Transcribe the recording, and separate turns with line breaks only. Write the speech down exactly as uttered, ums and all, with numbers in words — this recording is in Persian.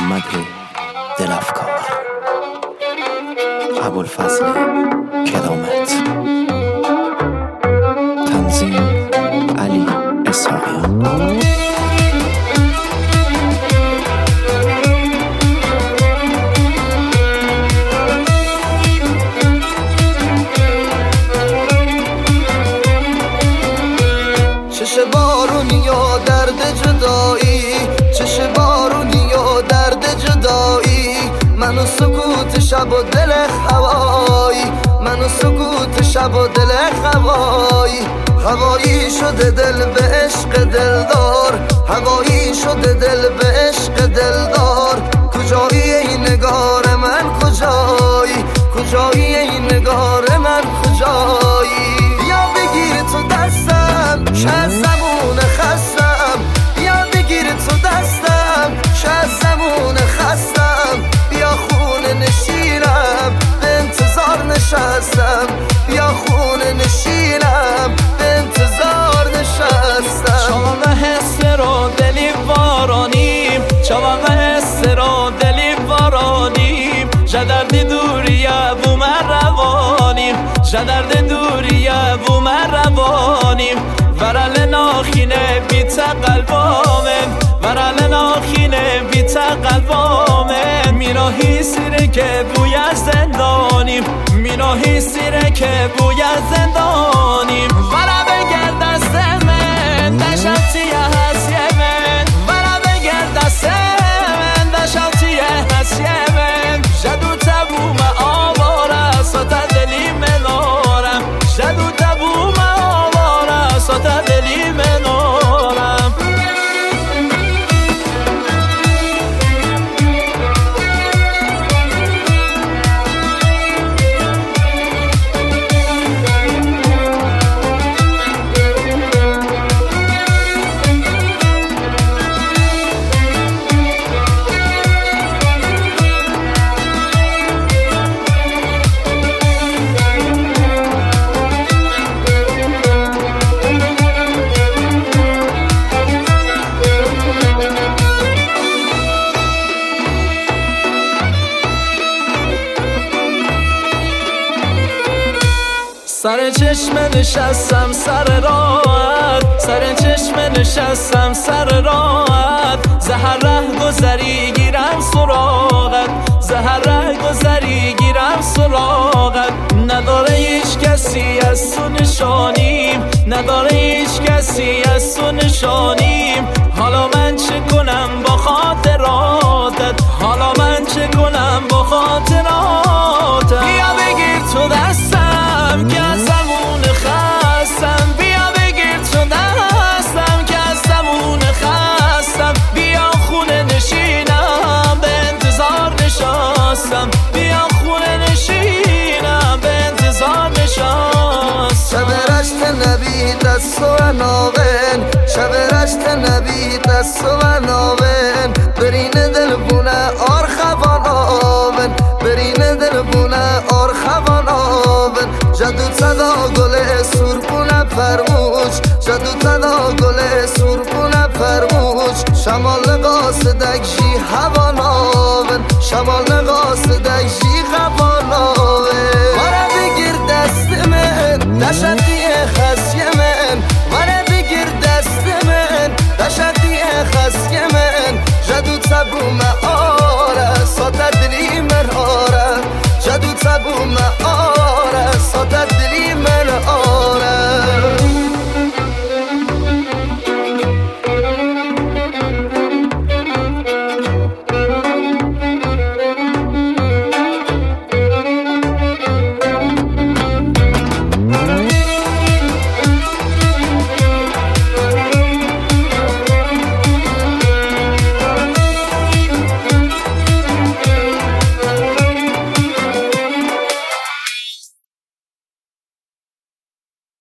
محمد دلافکار، ابوالفضل کرامت، تنظیم علی اسحاقیان.
چش بارونی و درد جدایی، چش بارونی و درد جدایی، من و سکوت شب و دل هوایی، من و سکوت شب و دل هوایی. هوایی شده دل به عشق دلدار، هوایی شده دل به عشق دلدار. کجایی ای نگار من کجایی، کجایی ای نگار من کجایی. یا بگیر تو دستم که از زمون خستم، یا بگیر تو دستم که از زمون خستم. بیا خونه نشینم به انتظار نشستم، بیا خونه نشینم به انتظار نشستم.
چاق حس رو دلی وارانیم، چاق حس رو دلی وارانیم. جدرد دوریه بو من روانیم، جدرد دوریه بو من روانیم. ورل ناخینه بیت قلبامن، ورل ناخینه بیت قلبامن. میراهی سیره که بوی از زندانیم، میراهی سیره که بوی از زندانیم. ورا بگرد دست من دشم تیه هسیه من، ورا بگرد دست من دشم تیه هسیه من. جدو تبوم آواره ستا دلی منارم، جدو تبوم آواره ستا دلی منارم. سر چشم نشستم سر راحت، سر چشم نشستم سر راحت. زهر ره گذری گیرم سراغت، زهر ره گذری گیرم سراغت. نداره هیچ کسی از تو نشانیم، نداره هیچ کسی از تو نشانیم. حالا من چه کنم با خاطراتت، حالا من چه کنم با خاطراتت. بیا بگیر تو دستم که از زمون خستم، بیا بگیر تو دستم که از زمون خستم. بیا خونه نشینم به انتظار نشستم، بیا خونه نشینم به انتظار نشستم.
شب رشت نبی دست و ناون، شب رشت نبی دست و ناون. برین دل بونه آر خوان آون، برین دل بونه آر خوان آون. جدو صدا گل سرپونه فرموش، جدو صدا گل سرپونه فرموش. شمال قاصدک جی هوان آون، شمال قاصدک